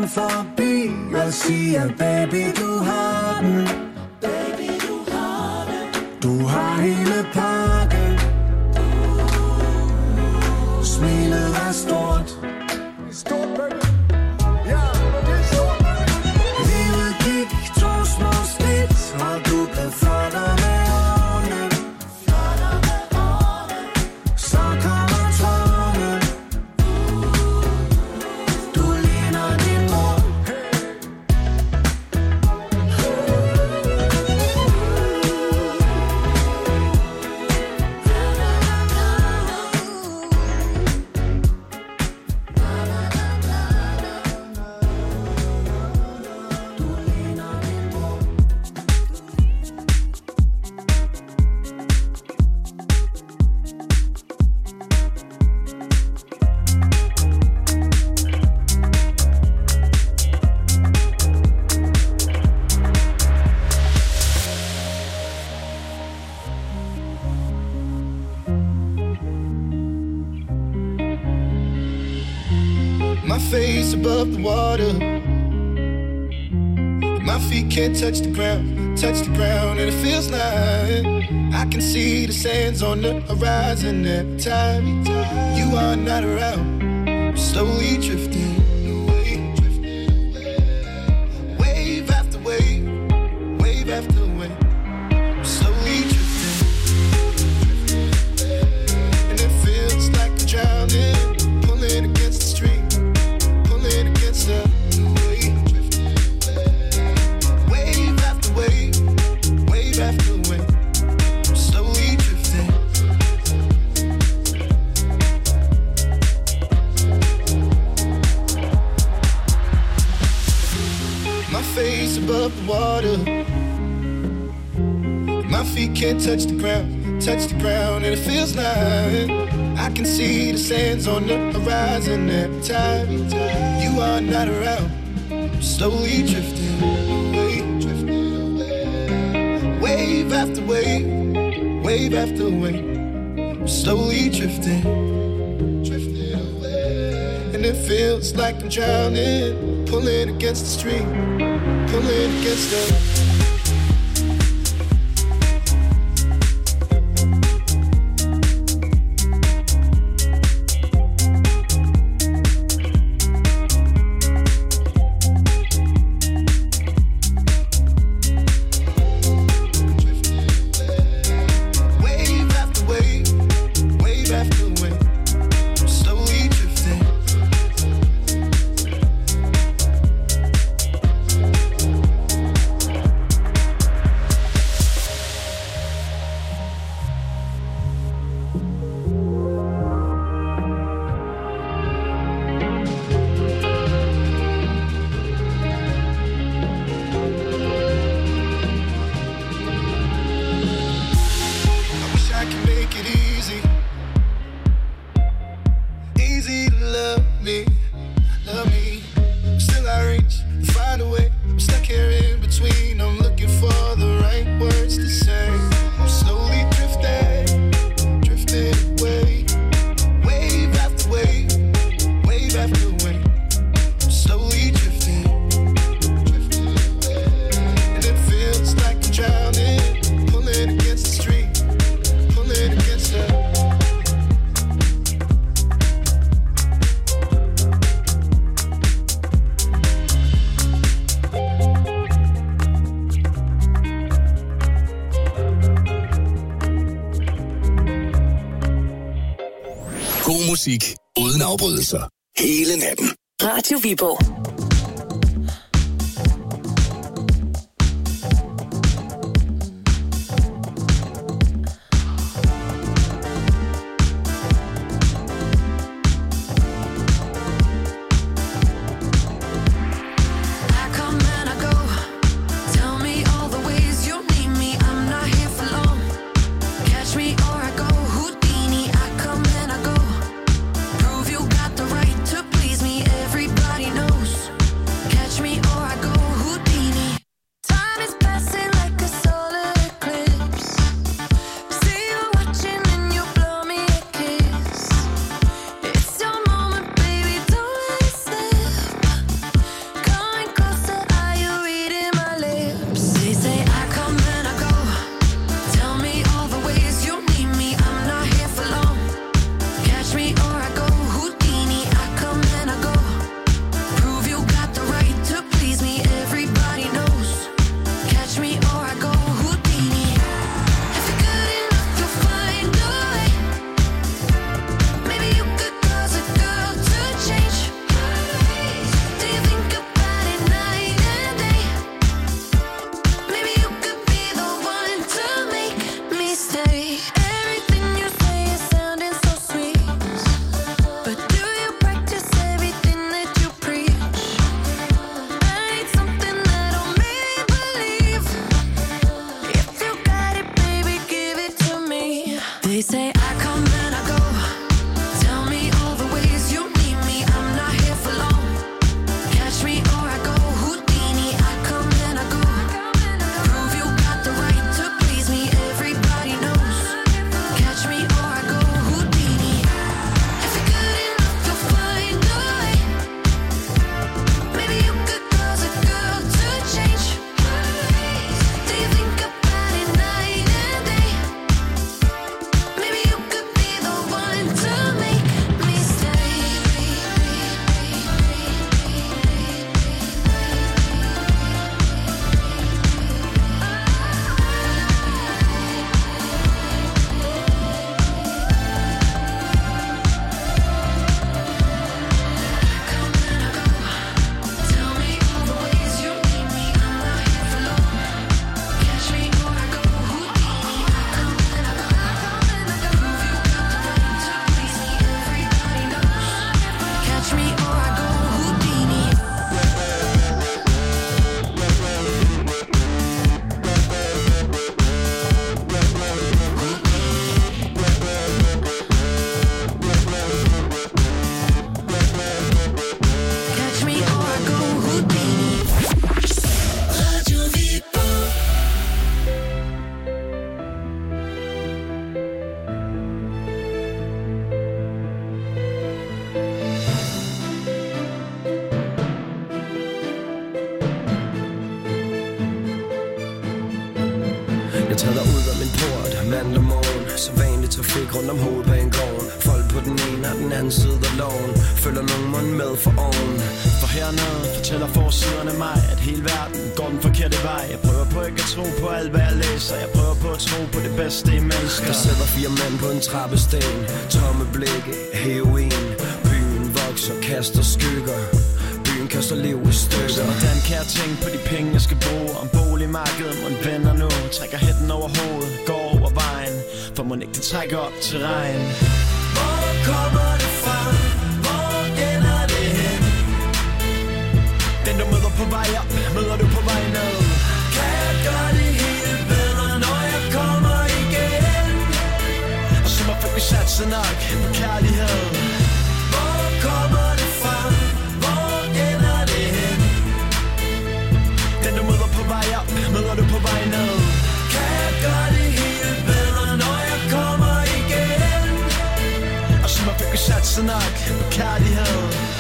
kom forbi og siger, baby, du har den. Baby, du har den. Du har hele pakken. Smilet er stort. Stort, baby. Ja, det er stort, baby. Livet gik 2 små skridt, og du blev flottere med årene. Flottere med årene. Så kommer tårne. Du ligner din mor. My face above the water. My feet can't touch the ground, and it feels like I can see the sands on the horizon every time you are not around. I'm slowly drifting away, wave after wave, wave after wave. I'm slowly drifting, and it feels like I'm drowning, pulling against the stream. Against the wave, wave after wave, wave after wave, I'm slowly drifting. My face above the water, my feet can't touch the ground, and it feels like I can see the sands on the horizon every time you are not around. I'm slowly drifting away, wave after wave, wave after wave. I'm slowly drifting away, and it feels like I'm drowning, pulling against the stream, pulling against the. Musik uden afbrydelser. Hele natten. Radio Viborg. Prove you got the right to please me. Everybody knows Jeg træder ud af min port mandag morgen. Så vanlig trafik rundt om hovedbanegården. Folk på den ene og den anden side af loven. Følger nogen mund med for oven. For hernede fortæller forsiderne mig, at hele verden går den forkerte vej. Jeg prøver på ikke at tro på alt hvad jeg læser. Jeg prøver på at tro på det bedste i mennesker. Der sidder 4 mænd på en trappesten. Tomme blikke, heroin. Byen vokser, kaster skygger. Byen kaster liv i stykker. Så hvordan kan jeg tænke på de penge jeg skal bruge? Om boligmarkedet må en venner nu. Trækker hætten over hovedet, går over vejen. For må ikke det trækker op til regn. Hvor kommer det fra? Hvor ender det hen? Den du møder på vej op, møder du på vej ned. Kan jeg gøre det hele bedre, når jeg kommer igen? Og så må vi satse nok på kærlighed. Hvor kommer det fra? Hvor ender det hen? Den du møder på vej op, møder du på vej ned. Kan jeg gøre det hele bedre, når jeg kommer igen? Og så må vi satse nok på kærlighed.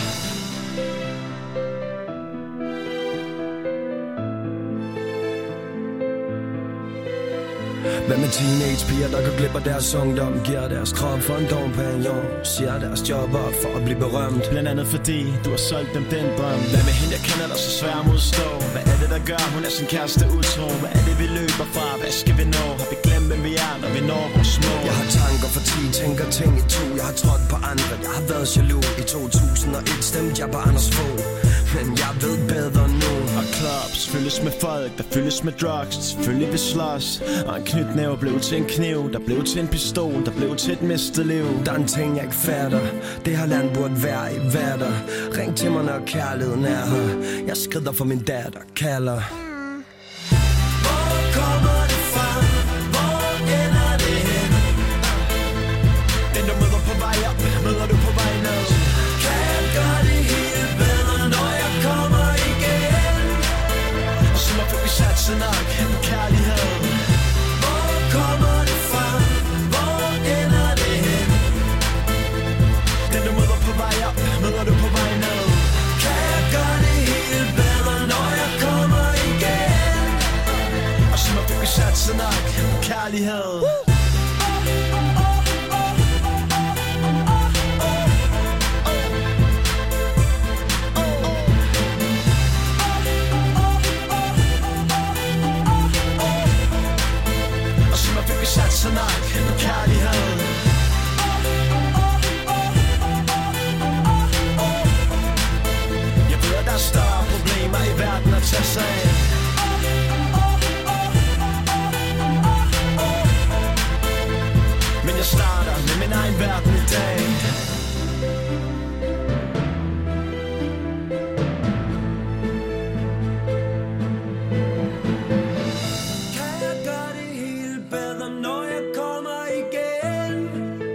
Hvad med teenagepiger, der går glip af deres ungdom? Giver deres krop for en dompagnon. Siger deres job op for at blive berømt. Blandt andet fordi du har solgt dem den drøm. Hvad med hende, jeg kender dig så svær at modstå? Hvad er det, der gør, hun er sin kæreste utro? Hvad er det, vi løber fra? Hvad skal vi nå? Har vi glemt, hvem vi er, når vi når vores mål? Jeg har tanker for 10, tænker ting i 2. Jeg har trådt på andre, jeg har været jaloux. I 2001 stemte jeg på Anders Fogh. Men jeg ved bedre nu. Og clubs fyldes med folk, der fyldes med drugs. Selvfølgelig vi slås. Og en knytnæve blev til en kniv. Der blev til en pistol, der blev til et mistet liv. Der er en ting jeg ikke fatter. Det her land burde være i vatter. Ring til mig når kærligheden er her. Jeg skrider for min datter, kalder. Hvor kommer det fra? Hvor ender det hen? Den du møder på vej op, møder du på vej ned. Kan jeg gøre det hele bedre, når jeg kommer igen? Og så må vi satse nok på kærlighed. Hvor kommer det fra? Hvor ender det hen? Den du møder på vej op, møder du på vej ned. Kan jeg gøre det hele bedre, når jeg kommer igen? Og så må vi satse nok på kærlighed. Og så må vi satse nok på kærlighed. Jeg ved, at der er større problemer i verden at tage sig af. Men jeg starter med min egen verden i dag. Kan jeg gøre det hele bedre, når jeg kommer igen?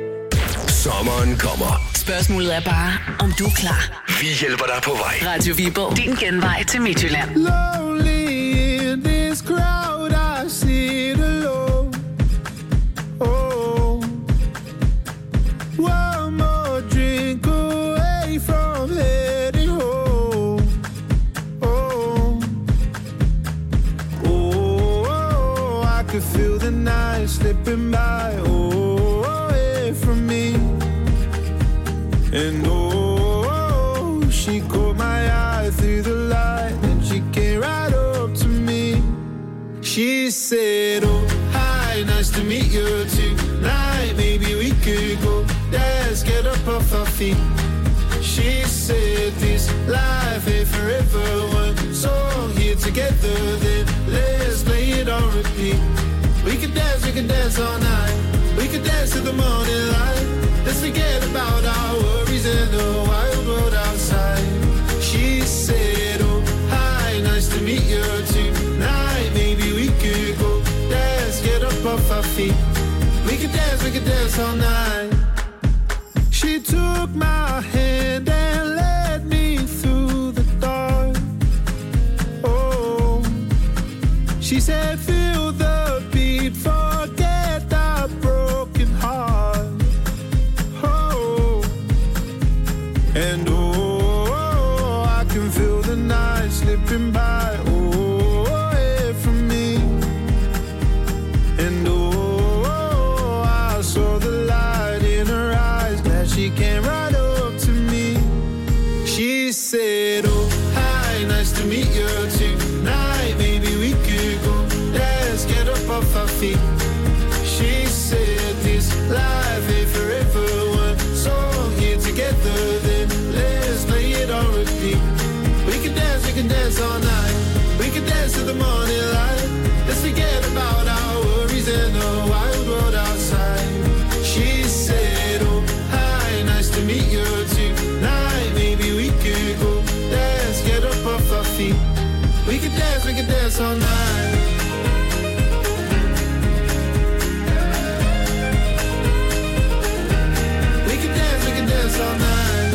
Sommeren kommer. Spørgsmålet er bare, om du er klar. Vi hjælper dig på vej. Radio Viborg. Din genvej til Midtjylland. Lonely in this crowd, I sit alone. Oh, one more drink away from heading home. Oh, oh, I could feel the night slipping by. Oh, away from me. And oh, she caught my eye through the light, and she came right up to me. She said, oh, hi, nice to meet you tonight. Maybe we could go dance, get up off our feet. She said, this life ain't forever. One song here together, then let's play it on repeat. We could dance all night. We could dance to the morning light. Let's forget about our worries and the wild world outside. She said, oh, hi, nice to meet you tonight. Maybe we could go dance, get up off our feet. We could dance all night. She took my hand and led me through the dark. Oh, she said, feel the beat, forget the broken heart. And oh, I can feel the night slipping by, oh, away from me. And oh, I saw the light in her eyes, glad she came right up to me. She said, oh, hi, nice to meet you tonight. Maybe we could go dance, get up off our feet. She said, this life ain't forever. One song here together, then let's play it on repeat. We can dance all night. We can dance to the morning light. Let's forget about our worries and the wild world outside. She said, oh, hi, nice to meet you tonight. Maybe we could go dance, get up off our feet. We can dance all night. We can dance all night.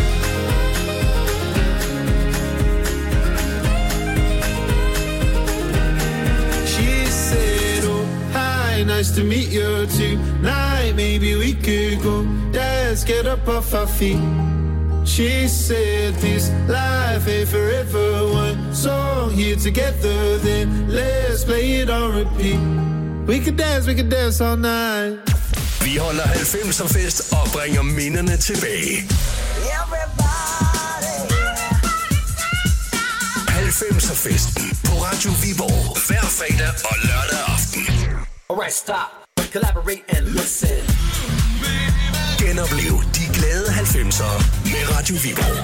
She said, oh, hi, nice to meet you tonight. Maybe we could go dance, get up off our feet. She said, this life ain't forever. One song here together, then let's play it on repeat. We could dance all night. Vi holder 90'er fest og bringer minderne tilbage. 90'er festen på Radio Viborg hver fredag og lørdag aften. Alright, stop, collaborate and listen. Genoplev de glade 90'er med Radio Viborg.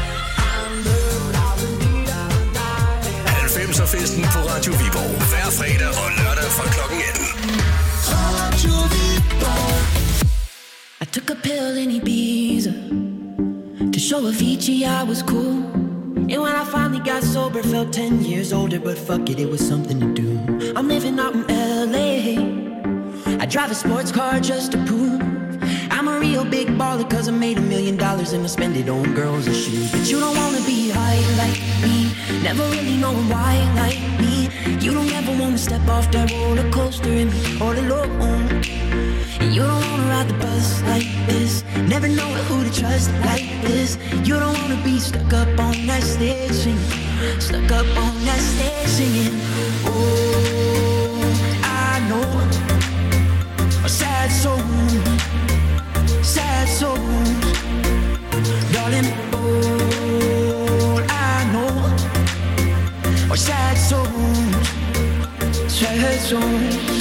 90'er festen på Radio Viborg hver fredag og lørdag fra klokken 18. Radio Viborg. I took a pill in Ibiza to show Avicii I was cool. And when I finally got sober, felt 10 years older. But fuck it, it was something to do. I'm living out in LA. I drive a sports car just to prove I'm a real big baller, cause I made $1 million and I spend it on girls and shoes. But you don't wanna be high like me, never really knowing why like me. You don't ever wanna step off that roller coaster and be all alone. And you don't wanna ride the bus like this, never know who to trust like this. You don't wanna be stuck up on that stage singing, stuck up on that stage singing. Oh, I know a sad soul, sad souls, darling, all I know are sad souls, sad souls.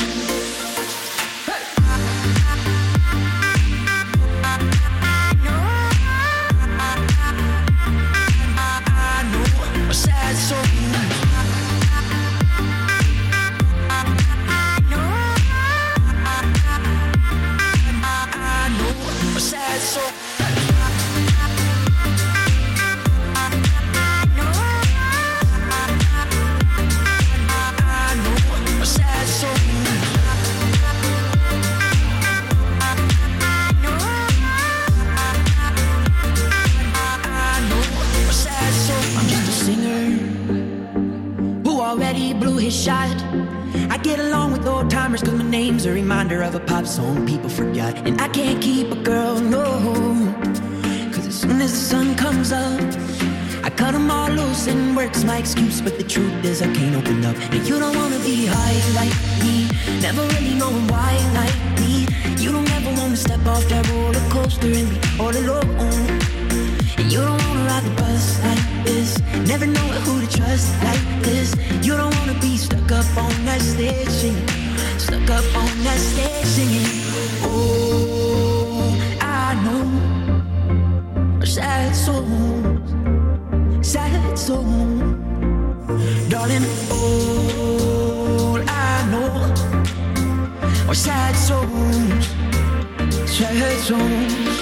shot. I get along with old timers cause my name's a reminder of a pop song people forgot. And I can't keep a girl, no, cause as soon as the sun comes up, I cut them all loose and work's my excuse. But the truth is I can't open up. And you don't wanna be high like me, never really knowing why like me. You don't ever wanna step off that roller coaster and be all alone. And you don't wanna ride the bus like this, never know who to trust like this. You don't wanna be stuck up on that stage singing, stuck up on that stage singing. Oh, I know sad songs, sad songs, darling. All I know are sad songs, sad songs.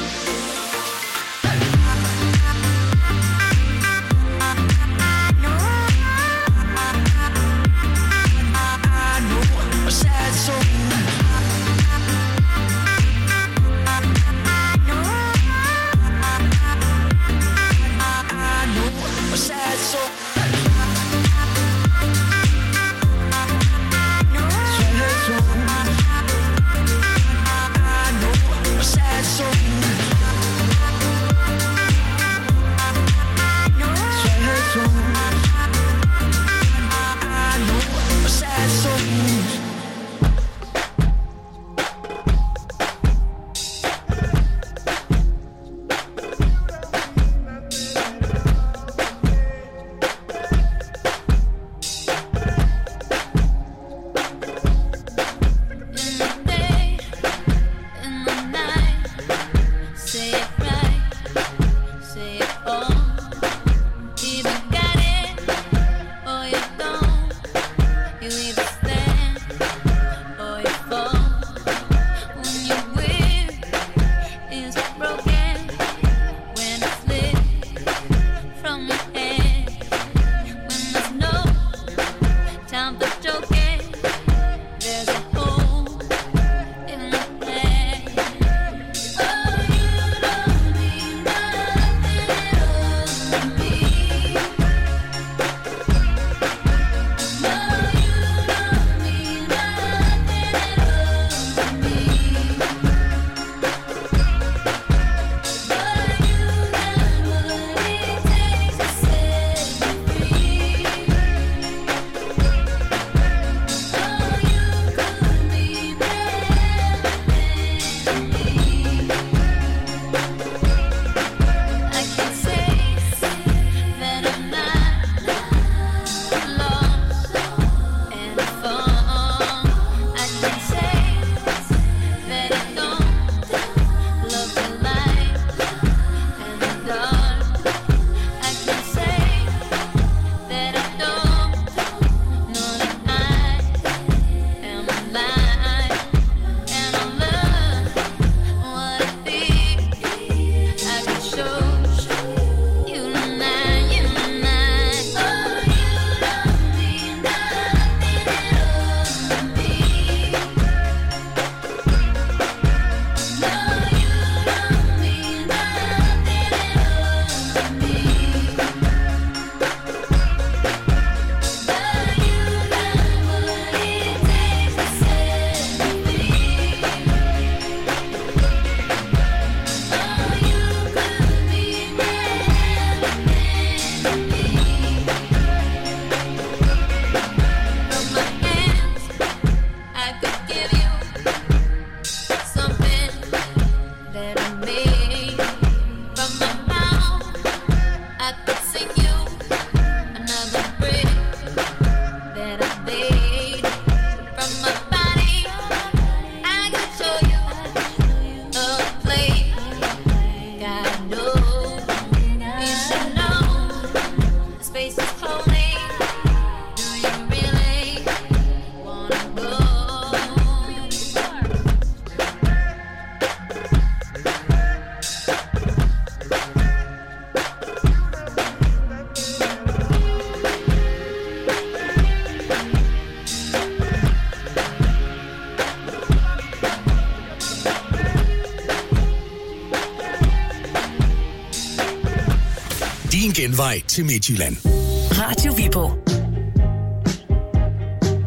Din genvej til Midtjylland. Radio Viborg.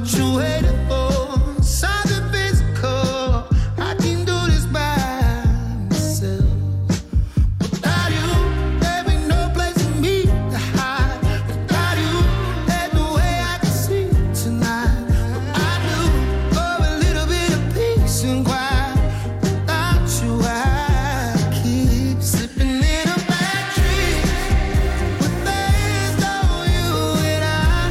what you waiting for. Something physical. I can do this by myself. Without you, there ain't no place for me to hide. Without you, there's no way I can sleep tonight. But I do for a little bit of peace and quiet. Without you, I keep slipping in a bad dream. But there's no you and I.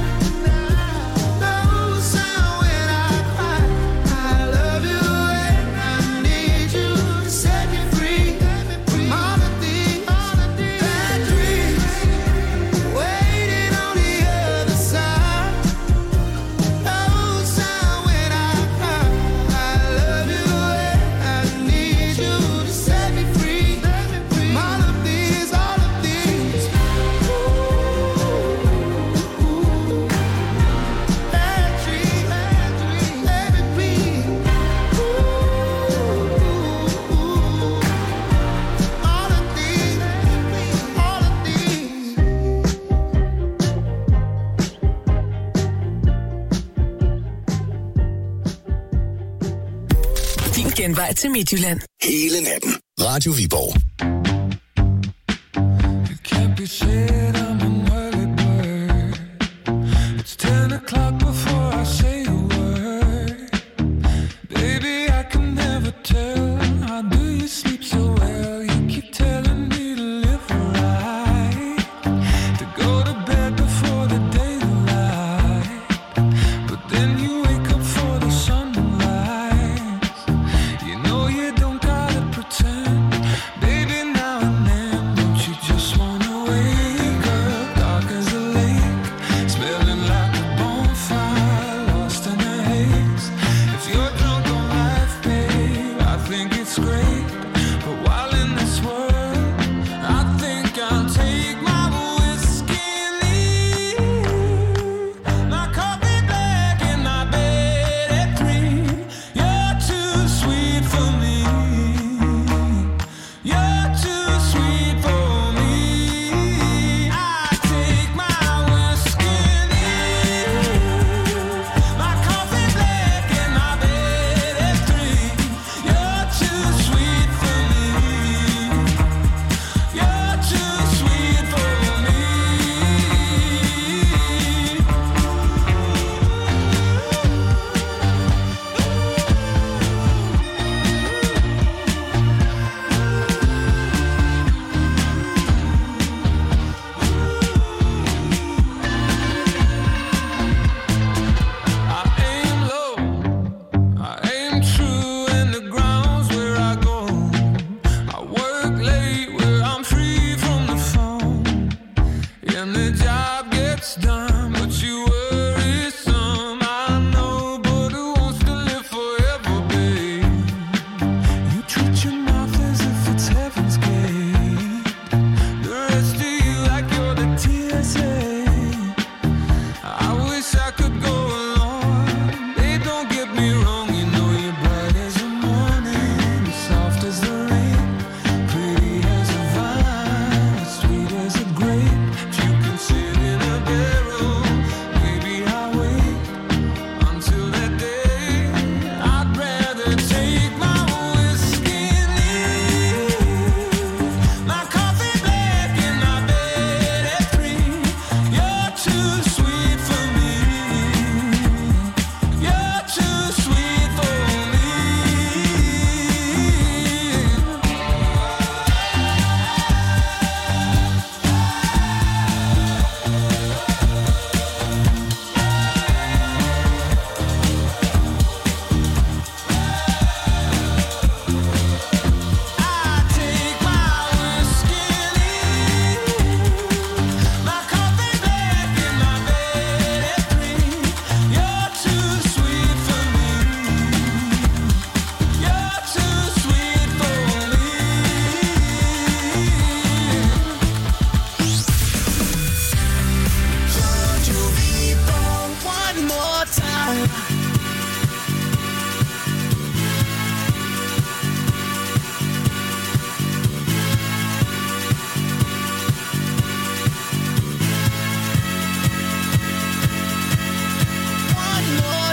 No sound when I cry. I love you and I need you to set me free from all of these bad dreams waiting on the other side. No sound when I cry. I love you and I need you to set me free from all of these bad dreams. Let me breathe. All of these. Din genvej til Midtjylland. Hele natten. Radio Viborg. Can't be said I'm an early bird. It's 10 o'clock before I say a word. Baby, I can never tell. How do you sleep so well? You keep telling me to live right, to go to bed before the daylight. But then you wake up for the sunrise. You know you don't gotta pretend. Baby, now and then, don't you just wanna wake up dark as a lake, smelling like a bonfire, lost in the haze. If you're drunk on life, babe, I think it's great. But while in this world, I think I'll take my whiskey and leave. My coffee black and my bed at 3. You're too sweet for me. You're too sweet for me. I take my whiskey and leave. My coffee black and my bed at 3. You're too sweet for me. You're too sweet for me. I aim low, I aim true, and the ground's where I go. I work late where I'm free from the phone, and the job gets done, but you worry some. I know, but who wants to live forever, babe? You treat your mouth as if it's heaven's gate. The rest of you like you're the TSA. I wish I could go along. Babe, don't get me wrong. You know you're bright as the morning, soft as the rain, pretty as a vine, sweet as a grape. If you can sit in a barrel, maybe I'll wait until that day. I'd rather take my whiskey and leave. My coffee black and my bed at 3. You're too sweet for me. You're too sweet for me. I take my whiskey and leave. My coffee black and my bed at 3. You're too sweet for me. You're too sweet for me. Radio Viborg, one more time. One more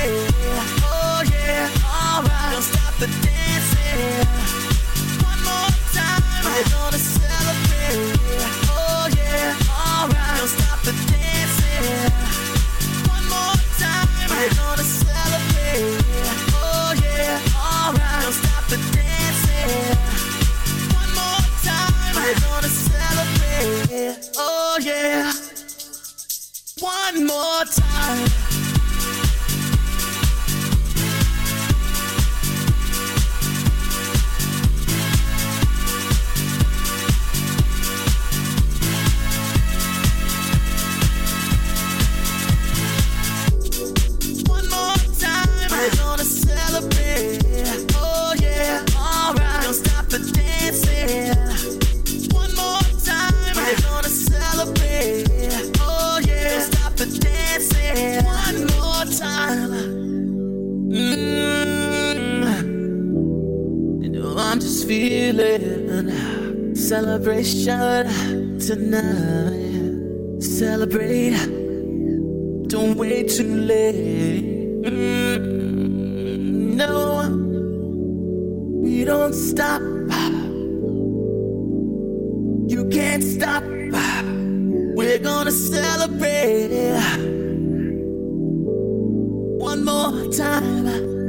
celebrate. Oh yeah, alright. Don't stop the dancing. One more time, we're gonna celebrate. Oh yeah, alright. Don't stop the dancing. One more time, we're gonna celebrate. Oh yeah, alright. Don't stop the dancing. One more time, we're gonna celebrate. Oh yeah. One more time. One more time, we're gonna celebrate. Oh yeah, alright. Don't stop the dancing. One more time, we're gonna celebrate. Oh yeah, don't stop the dancing. One more time. You know I'm just feeling celebration tonight. Celebrate. Don't wait too late. No, we don't stop. You can't stop. We're gonna celebrate. One more time.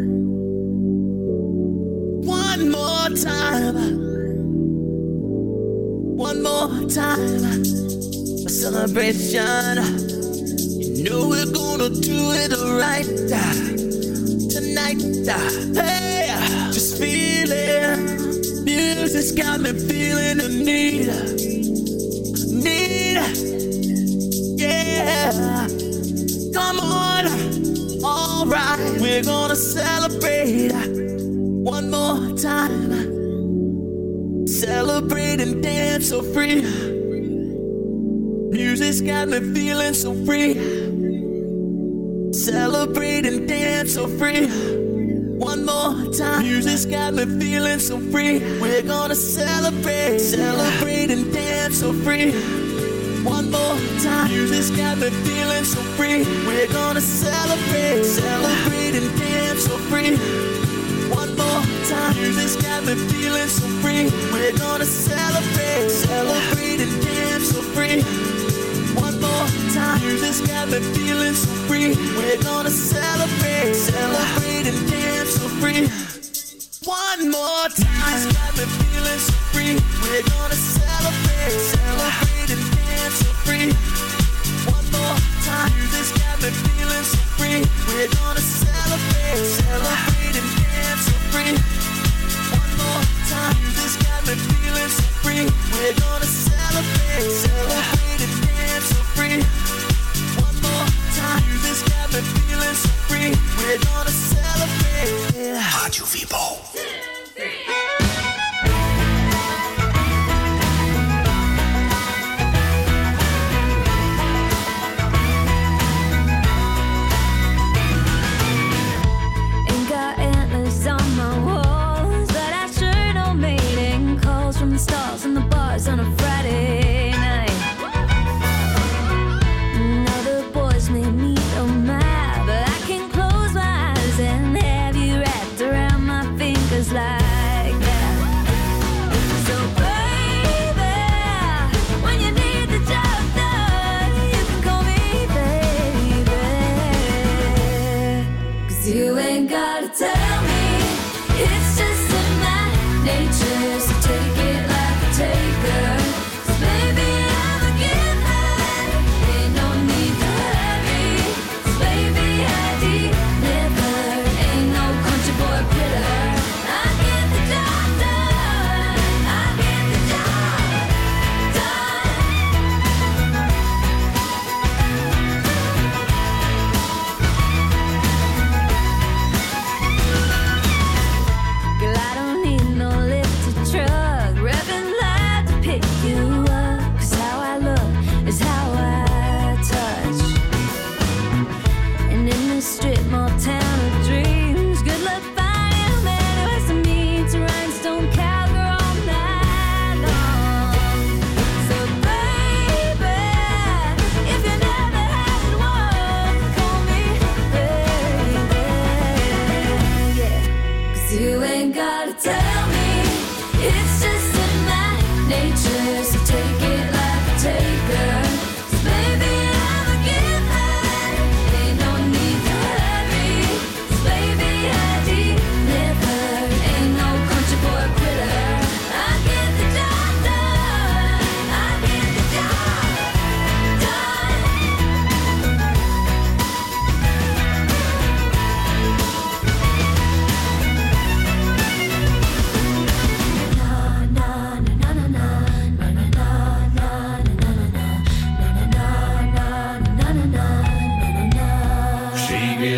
One more time. One more time. A celebration. You know we're gonna do it right tonight. Hey, just feeling. Music's got me feeling the need. Yeah. Come on. Alright, we're gonna celebrate. One more time. Celebrate and dance so free. Music's got me feeling so free. Celebrate and dance so free. One more time. Music's got me feeling so free. We're gonna celebrate. Celebrate and dance so free. One more time. Music's got me feeling so free. We're gonna celebrate. Celebrate and dance so free. One more time. Music's got me feeling so free. We're gonna celebrate. Celebrate and dance so free. One more time. Music's got me feeling so free. We're gonna celebrate. Celebrate and dance so free. One more time. Music's got me feeling so free. We're gonna celebrate. Celebrate and dance so free. One more time. Music's got me feeling so free. We're gonna celebrate. Celebrate and dance so free. One more time. Music's got me feeling so free. We're gonna celebrate. Celebrate and dance so free. One more time. Music's got me feeling so free. We're gonna celebrate. Radio Viborg. Stars and the bars on a Friday night. Now the boys may meet on my, but I can close my eyes and have you wrapped around my fingers like that. So baby, when you need the job done, you can call me baby. 'Cause you ain't gotta tell me, it's just in my nature. So take it like a taker. 'Cause baby, I'm a giver. Ain't no need to hurry. 'Cause baby, I deliver. Ain't no country boy critter. I get the job done. I get the job done. Girl, I don't need no lifted truck, revving loud to pick you up. 'Cause how I look is how I touch. And in this strip mall town of dreams, good luck finding a man who has to meet to rhinestone cowgirl all night long. So baby, if you never had one, call me baby.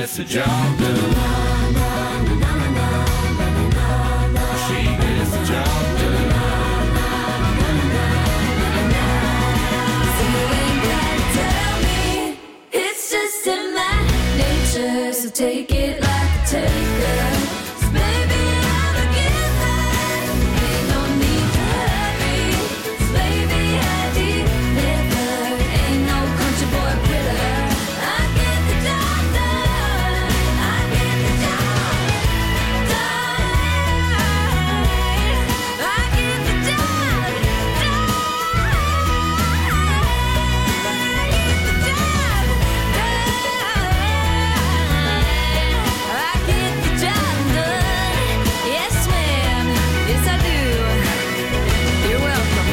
gets the job done. She gets the job done. So you ain't gotta tell me, it's just in my nature. So take it like a taker. 'Cause baby, I'm a giver. Ain't no need to hurry. 'Cause baby, I deliver. Ain't no country boy quitter. I get the job done. I get the job done. I get the job done. I get the job done. Yes, ma'am. Yes, I do. You're welcome.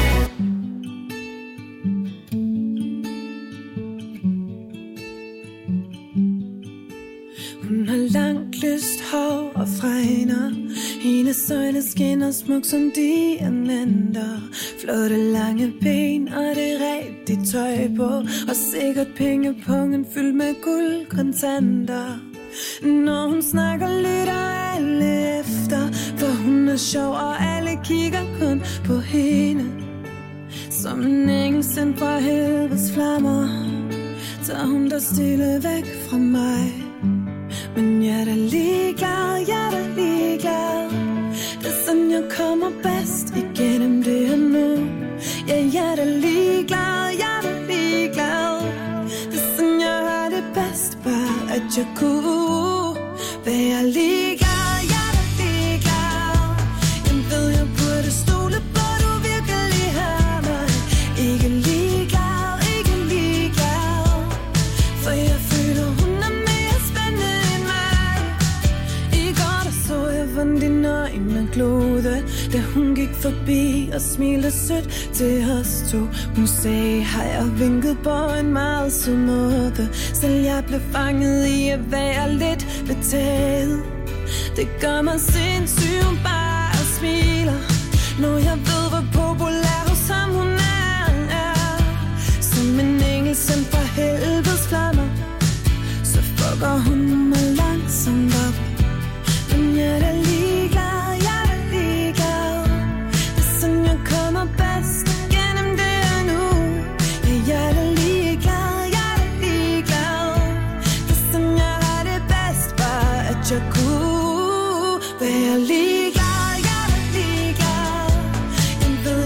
Hun har langt lyst hår og fregner. Hendes øjne skinner smuk som diamanter. Flotte lange ben og det rigtige tøj på. Og sikkert pengepungen fyldt med guldkontanter. Når hun snakker, lytter alle efter. For hun er sjov, og alle kigger kun på hende. Som en engel sendt fra helvedes flammer, tager hun der stille væk fra mig. Men jeg er da ligeglad, jeg er da ligeglad. Det er sådan, jeg kommer bedst igennem det her nu. Ja, jeg er da ligeglad, jeg er da ligeglad. Det er sådan, jeg har det bedst, bare at jeg kunne være ligeglad, jeg er da ligeglad. Jeg ved, jeg burde stole på, du virkelig har mig. Ikke ligeglad, ikke ligeglad. For jeg føler, hun er mere spændende end mig. I går der så jeg, hvordan dine øjne glode, da hun gik forbi og smilte sødt til os to. Hun sagde hej og vinkede på en meget sød måde. Selv jeg blev fanget i at være lidt betaget. Det gør mig sindssyg, hun bare smiler, når jeg ved, hvor populær hos ham hun er. Som en engel sendt fra helvedes flammer, så fucker hun mig langsomt op. Men jeg er da ligeglad, jeg er da ligeglad. Det er sådan, jeg kommer bedst gennem det her nu. Ja, jeg er da ligeglad, jeg er da ligeglad. Det er sådan, jeg har det bedst, bare at jeg kunne være ligeglad, jeg er da ligeglad. Jeg ved,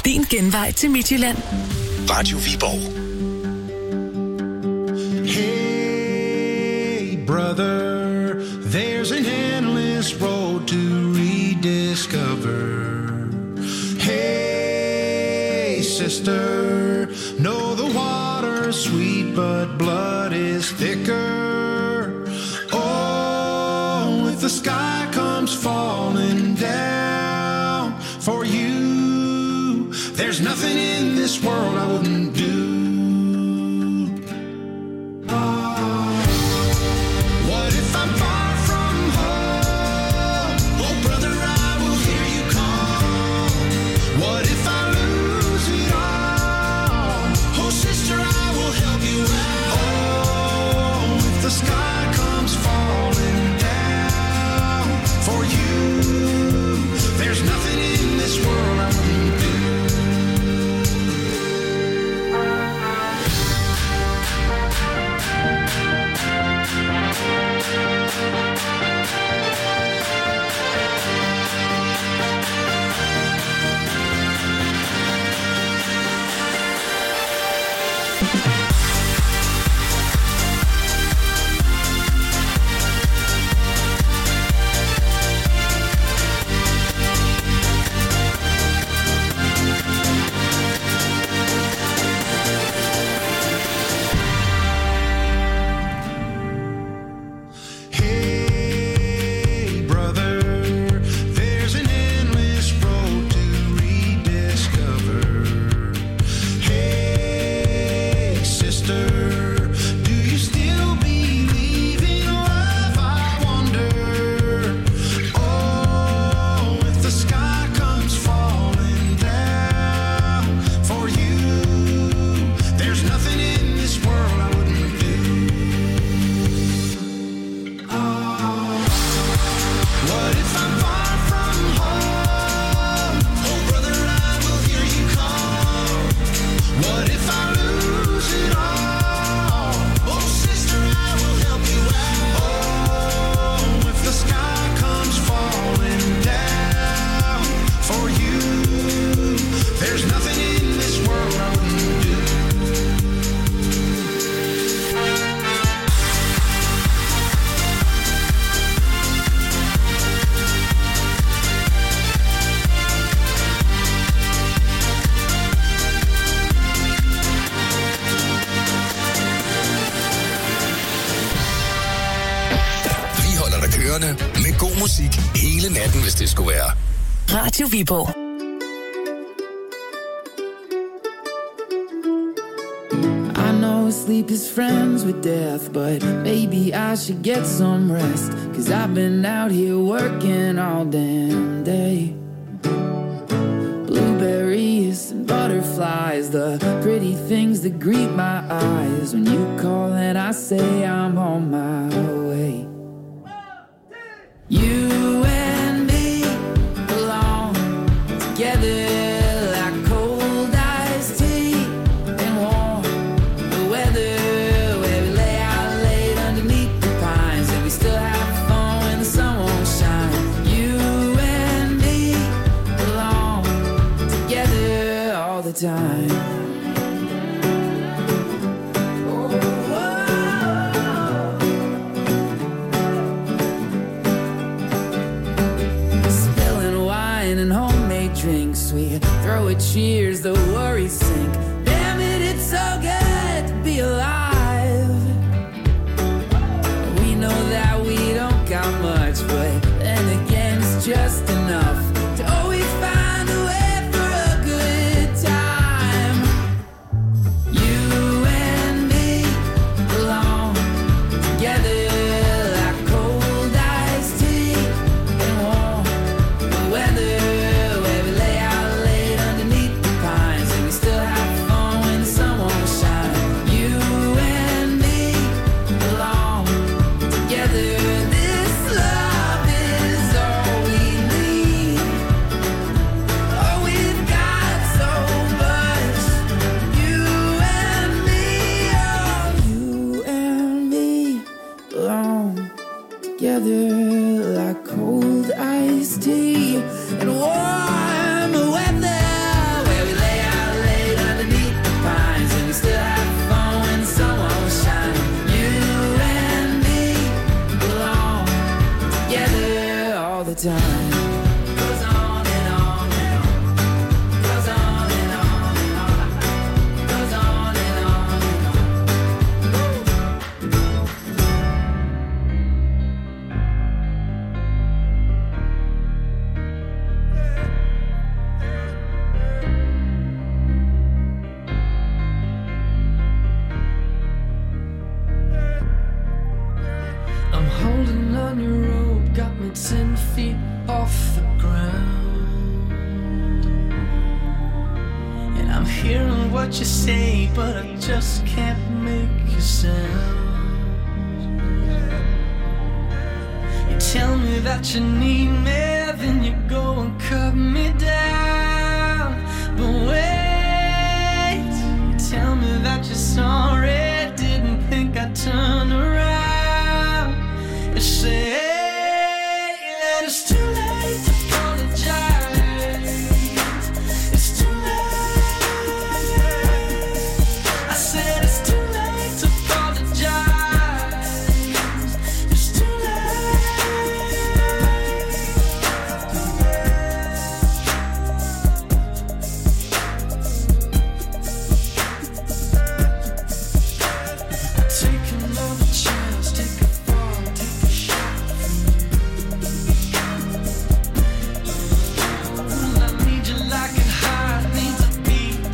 Din genvej til Midtjylland. Radio Viborg. Hey, brother, there's an endless road to rediscover. Hey, sister, know the water's sweet, but blood is thicker. Oh, if the sky comes falling down for you, there's nothing in this world I wouldn't do. What if I'm far from home? Oh, brother, I will hear you call. What if I lose it all? Oh, sister, I will help you out. Oh, if the sky comes falling down for you, there's nothing in this world I wouldn't do. Med god musik hele natten, hvis det skulle være. Radio Viborg. I know sleep is friends with death, but maybe I should get some rest, 'cause I've been out here working all damn day. Blueberries and butterflies, the pretty things that greet my eyes when you call and I say I'm on my way. You and me belong together like cold iced tea and warm the weather, where we lay out late underneath the pines and we still have fun when the sun won't shine. You and me belong together all the time. Drinks, we throw at cheers, the worries sink. Damn it, it's so good to be alive. We know that we don't got much, but then again it's just enough to always find a way for a good time. You and me belong together like cold iced tea and warm the weather. Like cold iced tea and warm weather, where we what you say, but I just can't make a sound. You tell me that you need me, then you go and cut me down. But wait, you tell me that you're sorry, didn't think I'd turn around. You say that it's too late to apologize. It's too late. I said it's too late to apologize. It's too take another chance, take a fall, take a shot. Well, I need you like a heart needs a beat.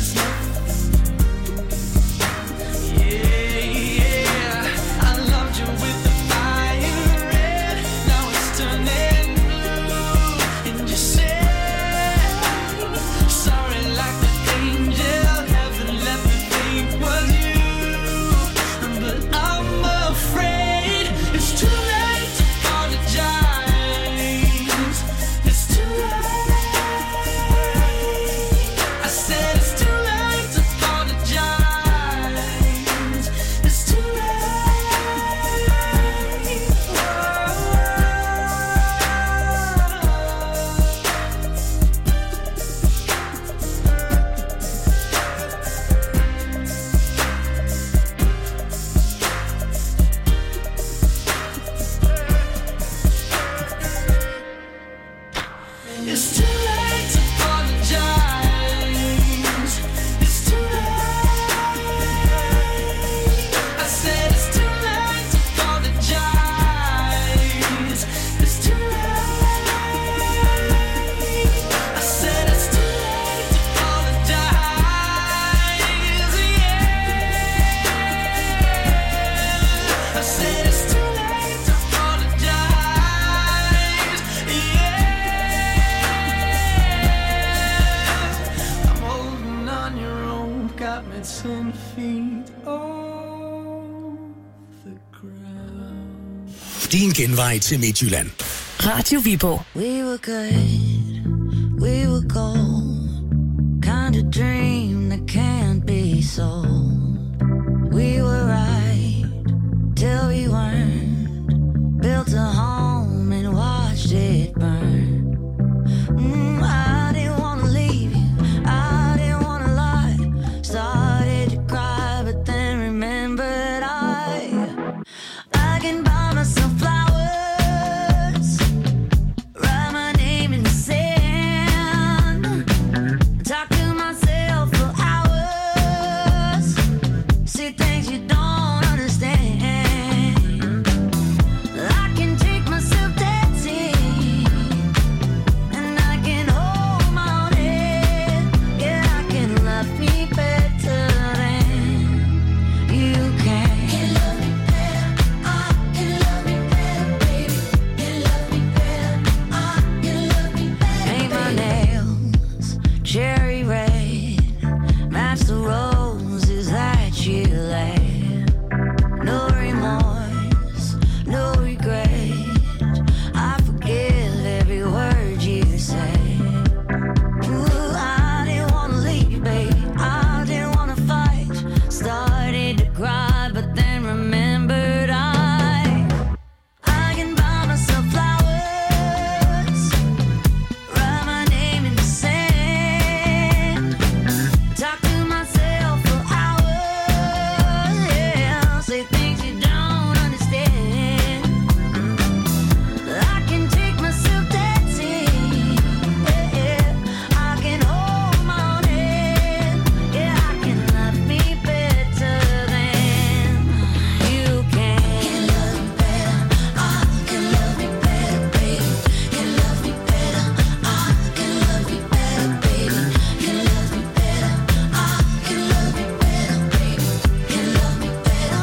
Yeah, I loved you with the fire red. Now it's turning blue. And you say sorry like the angel heaven let me think was you. But I'm afraid it's too late to apologize. It's too late. I said it's too late to apologize. It's too late. It's too late to apologize. It's too late. I said it's too late to apologize. It's too late. I said it's too late to apologize. Yeah. I said it's too late to apologize. Yeah. I'm holding on your rope, got me 10 feet off the ground. Din genvej til Midtjylland. Radio Viborg. We were good, we were gold. Kind of dream that can't be sold. We were right till we weren't. Built a home and watched it burn. I didn't wanna leave you, I didn't wanna lie. Started to cry, but then remembered I can buy myself flowers, write my name in the sand, talk to myself for hours, see things you don't understand. I can take myself dancing, and I can hold my own head. Yeah, I can love me better than you can. Can love me better, I can love me better, baby. Can love me better, I can love me better. Paint my nails cherry red, match the roses that you laid. No remorse, no regret. I forgive every word you say. Ooh, I didn't wanna leave, baby. I didn't wanna fight. Started to cry, but then remembered I can buy myself flowers, write my name in the sand, talk to myself for hours, yeah, say things you don't understand. I can take myself dancing, yeah, I can hold my own head, yeah, I can love me better than you can. Can love me better, I can love me better, baby. Can love me better, I can love me better, baby. Can love me better, I can love me better, baby. Can love me better,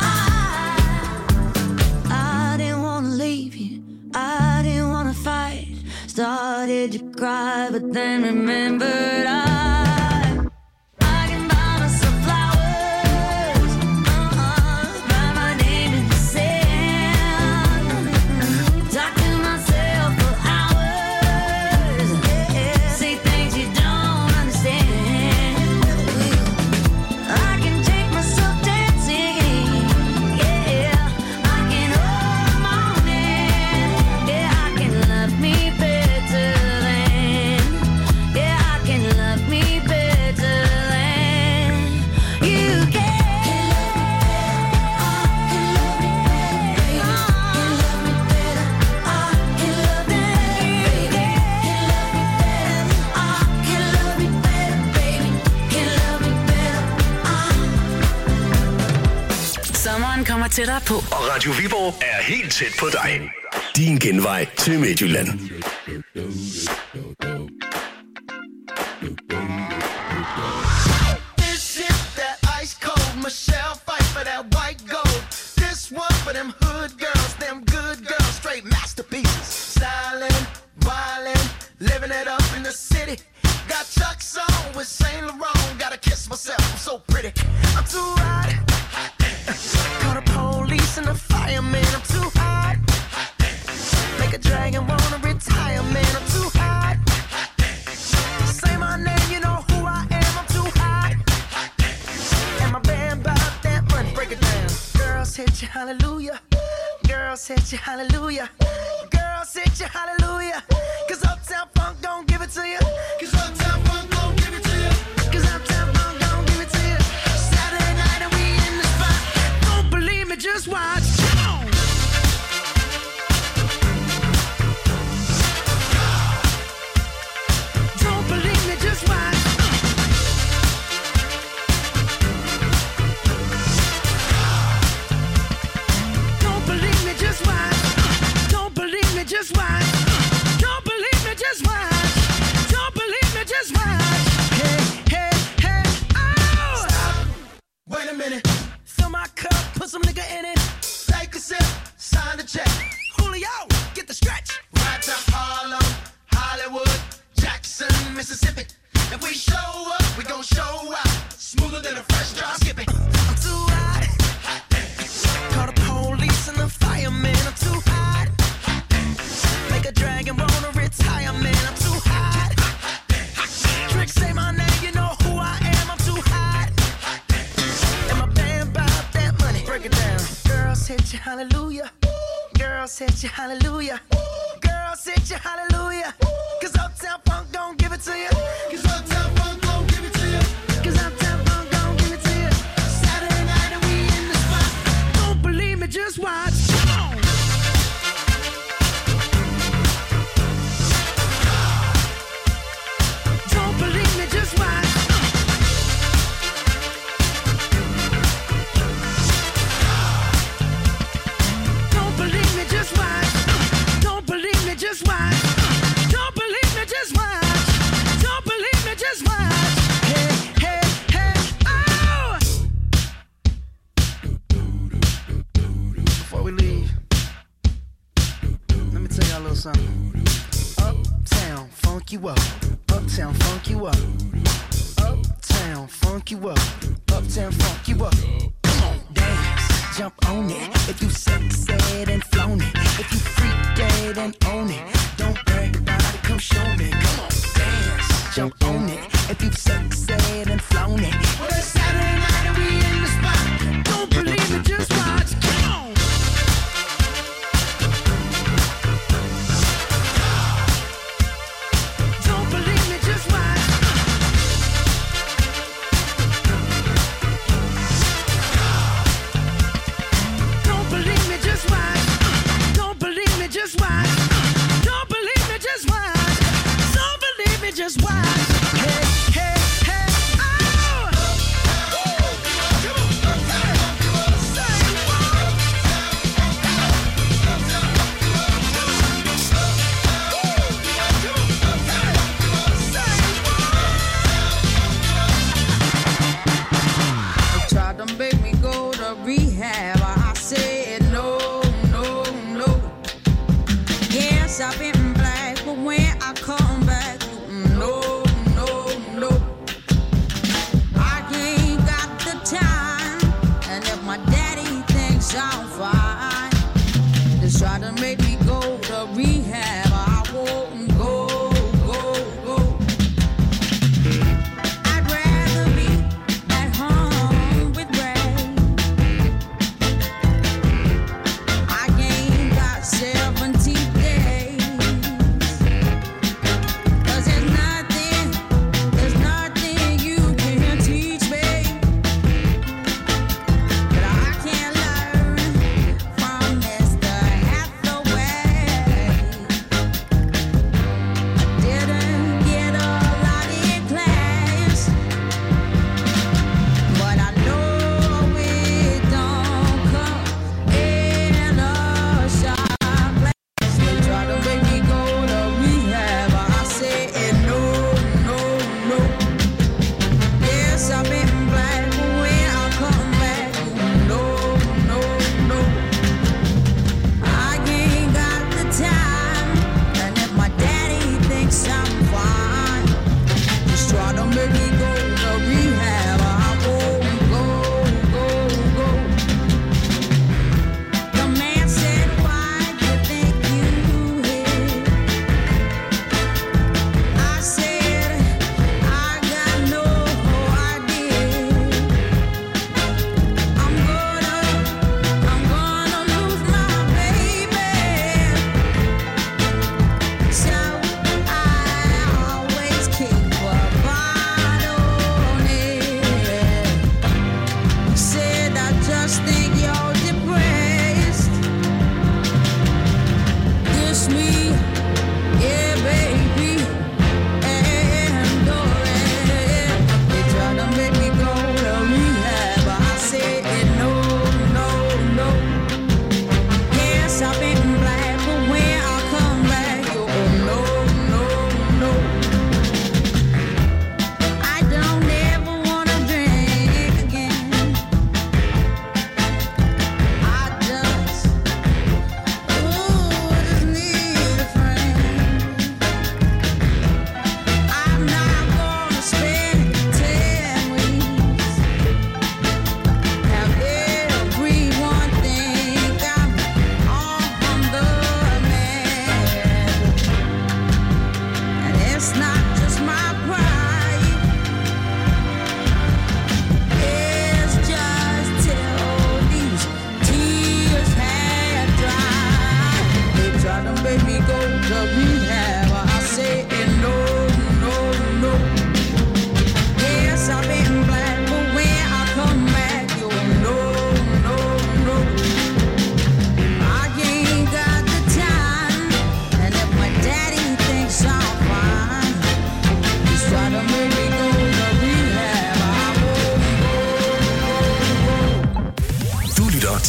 I didn't wanna leave you, I didn't wanna fight. Started to cry, but then remembered I can buy kommer tættere på. Og Radio Viborg er helt tæt på dig. Din genvej til Midtjylland. This is that ice cold Michelle fight for that white gold. This one for them hood girls, them good girls, straight masterpieces. Styling, wildin', living it up in the city. Got Chuck's on with Saint Laurent. Gotta kiss myself, I'm so pretty. I'm too hot. Call the police and the fireman. I'm too hot. Make a dragon wanna retire, man. I'm too hot. Say my name, you know who I am. I'm too hot. And my band bought that money. Break it down. Girls hit you, hallelujah. Girls hit you, hallelujah. Girls hit you, hallelujah. Cause Uptown Funk don't give it to you. Cause Uptown Funk don't give it to you. Cause Uptown Funk don't give it to you. Saturday night and we in the spot. Don't believe me, just watch. Come on. Don't believe me, just watch. Don't believe me, just watch. Don't believe me, just watch. Don't believe me, just watch. Don't believe me, just watch. Hey, hey, hey, oh! Stop. Wait a minute. Fill my cup, put some nigga in it. Take a sip, sign the check. Julio, get the stretch. Right to Harlem, Hollywood, Jackson, Mississippi. If we show up, we gon' show out. Smoother than a fresh drop skipping. I'm too hot. Call the police and the fireman. I'm too hot. Make a dragon wanna retire, man. I'm too hot. Trick, say my name, you know who I am. I'm too hot. And my band bought that money. Break it down. Girls hit you, hallelujah. Girls hit you, hallelujah. Girls hit you, hallelujah. Cause Uptown Funk don't give it to you. Cause Uptown Funk don't give it to you. Cause Uptown Funk don't give it to you. Saturday night and we in the spot. Don't believe me, just watch. Come on. Don't believe me, just watch. Don't believe me, just watch. Don't believe me, just watch. Don't believe me, just watch. Don't believe me, just watch. Hey, hey, hey, oh! Before we leave, let me tell y'all a little something. Uptown, funk you up. Uptown, funk you up. Uptown, funk you up. Uptown, funk you up. Come on, dance, jump on it. If you sexed and flown it. If you freaked dead and own it. Don't brag about it, come show me. Come on, dance, jump on it. If you sexed and flown it. Well, it's Saturday night and we in the spot. Don't believe it, just watch. Come on. Don't believe me, just watch. Don't believe me, just watch. Don't believe me, just watch. Don't believe me, just watch. Don't believe me, just watch. Hey, hey, hey,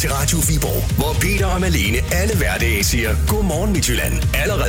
til Radio Viborg, hvor Peter og Malene alle hverdage siger Godmorgen Midtjylland. Allerede